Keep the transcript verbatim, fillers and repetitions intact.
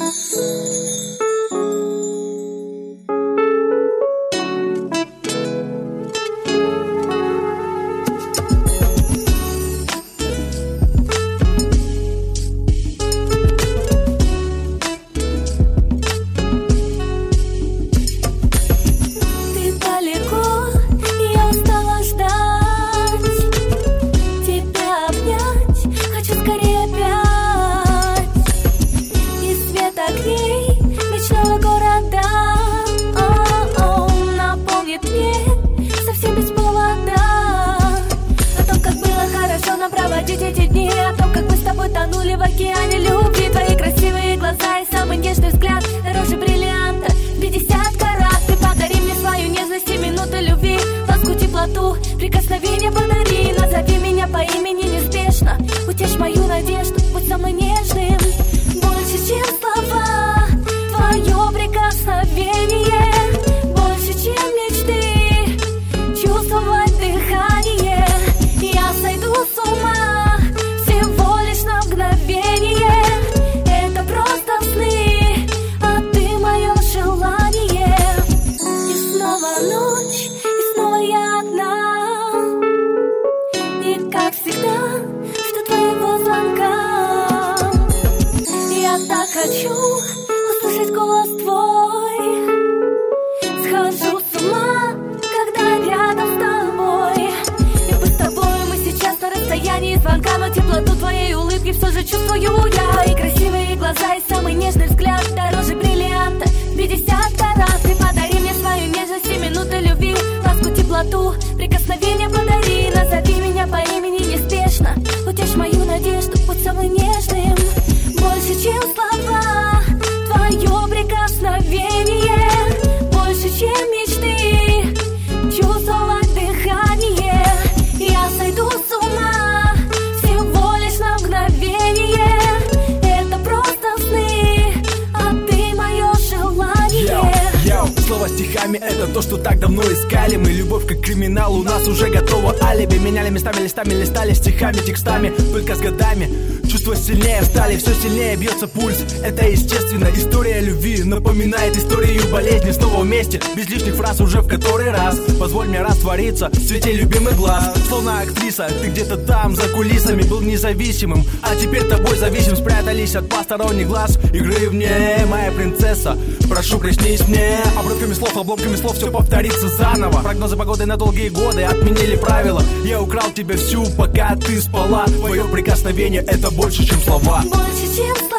Проводить эти дни, о том, как мы с тобой тонули в океане любви. Твои красивые глаза и самый нежный взгляд дороже бриллианта пятьдесят карат. Ты подари мне свою нежность и минуты любви, ласку, теплоту, прикосновение подари. Назови меня по имени неспешно, утешь мою надежду, будь со мной нежным. Больше, чем слова, твое прикосновение. Больше, чем мечты, чувствовать дыхание. Я сойду с ума всего лишь на мгновение. Это просто сны, а ты мое желание. И снова ночь, и снова я одна. И как всегда жду твоего звонка. Я так хочу услышать голос твой. Схожу с ума, когда рядом с тобой. И мы с тобой, мы сейчас на расстоянии звонка, но теплоту твоей улыбки все же чувствую я. И красивые глаза, и самый нежный взгляд дороже бриллианта пятьдесят карат. Ты подари мне свою нежность и минуты любви, ласку, теплоту, прикосновение подари. Назови меня по имени неспешно, утешь мою надежду, будь со мной нежным. Больше, чем слова, твое прикосновение. Больше, чем мечты, чувствовать дыхание. Я сойду с ума всего лишь на мгновение. Это просто сны, а ты мое желание. Йоу, слово стихами — это то, что так давно искали мы. Любовь как криминал, у нас уже готово алиби. Меняли местами, листами, листали стихами, текстами. Только с годами чувства сильнее стали, все сильнее бьется пульс. Это естественно, история любви напоминает историю болезни. Снова вместе, без лишних фраз уже в который раз. Позволь мне раствориться в свете любимых глаз. Словно актриса, ты где-то там за кулисами был независимым, а теперь тобой зависим. Спрятались от посторонних глаз игры мне, моя принцесса. Прошу, приснись мне. Обрывками слов, обломками слов все повторится заново. Прогнозы погоды на долгие годы отменили правила. Я украл тебя всю, пока ты спала. Твое прикосновение — это больше, чем слова. Больше, чем слова.